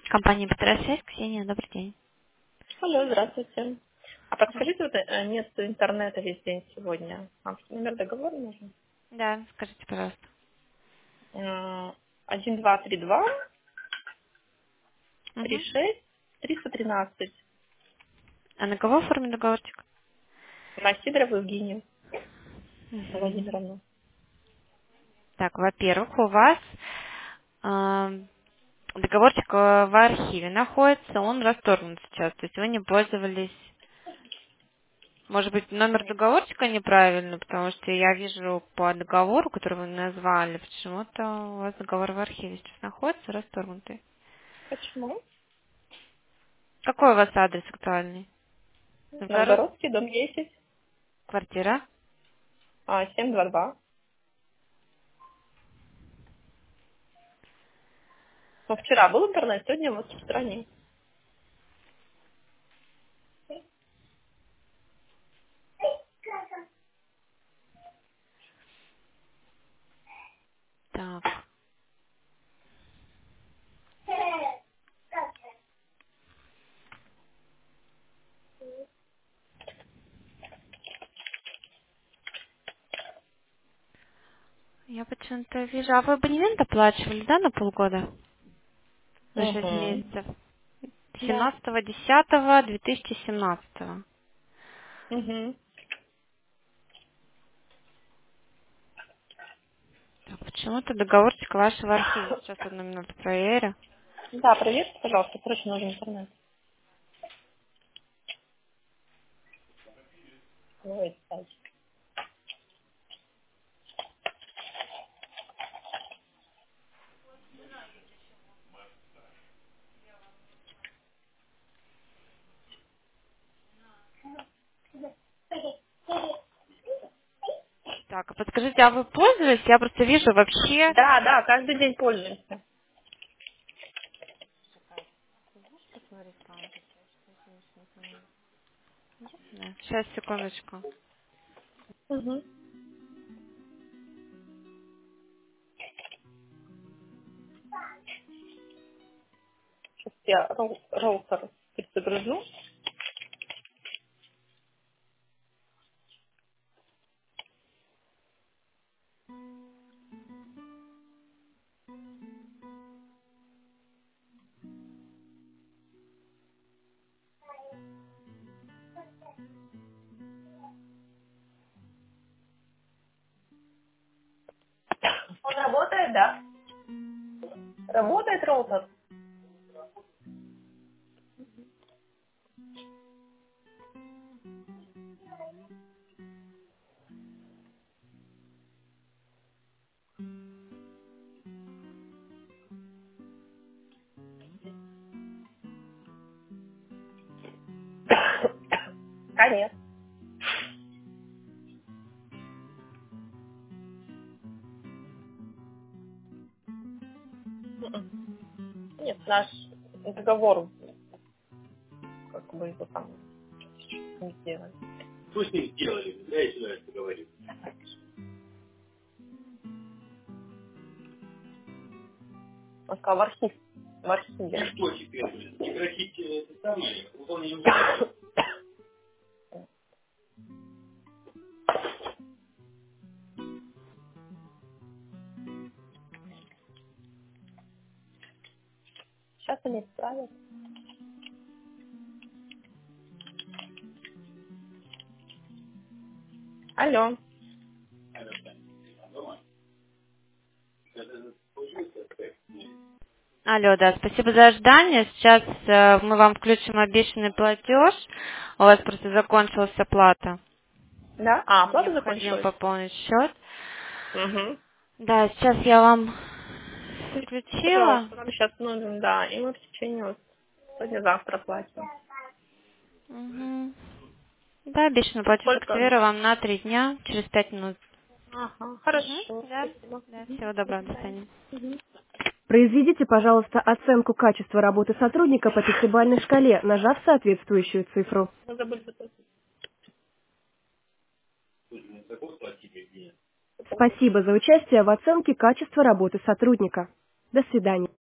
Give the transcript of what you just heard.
Компания Петросвязь, Ксения, добрый день. Алло, здравствуйте. А подскажите, вот нет интернета весь день сегодня. Вам номер договора нужен? Да, скажите, пожалуйста. 1232 Угу. 36 313. А на кого оформлен договорчик? На Сидорову Евгению Угу. Владимировну. Так, во-первых, у вас договорчик в архиве находится, он расторгнут сейчас, то есть вы не пользовались. Может быть, номер договорчика неправильный, потому что я вижу по договору, который вы назвали, почему-то у вас договор в архиве сейчас находится, расторгнутый. Почему? Какой у вас адрес актуальный? Новгород, Новгородский, дом 10, квартира? 722. Ну, вчера был интернет, сегодня вот в стране. Так. Я почему-то вижу. А вы абонемент оплачивали, да, на полгода? За 6 Угу. месяцев. Да. 17.10.2017. Угу. Так, почему-то договорчик вашего архива. Сейчас одну минуту проверю. Да, проверьте, пожалуйста, срочно нужен интернет. Ой, кстати. Так, а подскажите, а вы пользовались? Я просто вижу вообще... Да, да, каждый день пользуемся. Да, сейчас, секундочку. Угу. Сейчас я роутер перезагружу. Он работает, да? Работает роутер? Конечно. Мгм. Нет, наш договор как бы это там не сделали. Что с ним сделали? Да, я сюда это говорю. Он сказал в архив. В И архиве. что теперь? Блин? Прекратить это самое, выполнение условий. Сейчас они исправят. Алло. Алло, да, спасибо за ожидание. Сейчас мы вам включим обещанный платеж. У вас просто закончилась оплата. Да? А, оплата Необходимо закончилась? пополнить счет. Угу. Да, сейчас я вам включила. Пожалуйста, нам сейчас нужен, да. И мы в течение вот сегодня-завтра платим. Мгм. Да, обещанный платеж Сколько? активирую вам на 3 дня, через 5 минут. Ага, Мгм. хорошо. Да, Спасибо. да, Мгм. всего До доброго, до свидания. свидания. Мгм. Произведите, пожалуйста, оценку качества работы сотрудника по пятибалльной шкале, нажав соответствующую цифру. Мы забыли заплатить. Такого платили где? Спасибо за участие в оценке качества работы сотрудника. До свидания.